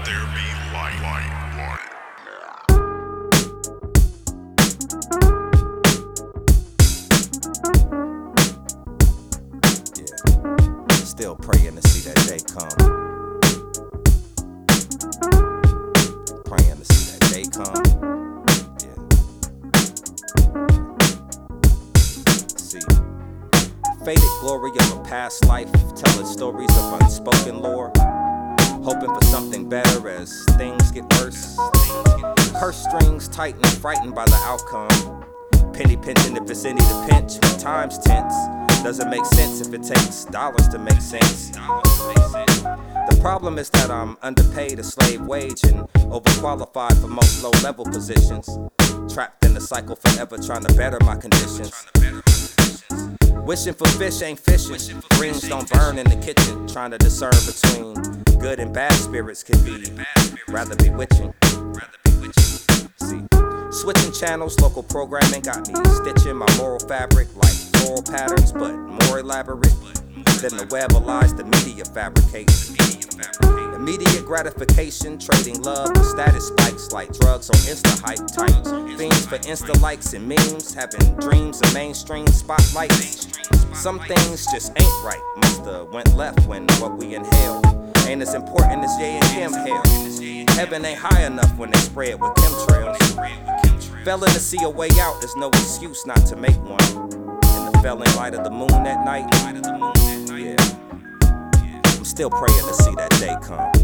there be light. Yeah, still praying to see that day come. Praying to see that day come. Yeah. See, faded glory of a past life, telling stories of unspoken lore. Hoping for something better as things get worse. Purse strings tighten, frightened by the outcome. Penny pinching the vicinity to pinch when time's tense. Doesn't make sense if it takes dollars to make sense. The problem is that I'm underpaid, a slave wage, and overqualified for most low-level positions. Trapped in the cycle forever, trying to better my conditions. Wishing for fish ain't fishing. Greens don't burn in the kitchen. Trying to discern between good and bad spirits can be rather bewitching. See, switching channels, local programming got me stitching my moral fabric like floral patterns, but more elaborate than the web of lies the media fabricates. Immediate gratification, trading love for status spikes like drugs on Insta hype types. Fiends for Insta likes and memes, having dreams of mainstream spotlights. Some things just ain't right, musta went left when what we inhale ain't as important as Ye and Kim hail. Heaven ain't high enough when they spread with chemtrails. Failing to see a way out is no excuse not to make one. In the failing light of the moon at night, yeah, I'm still praying to see that day come.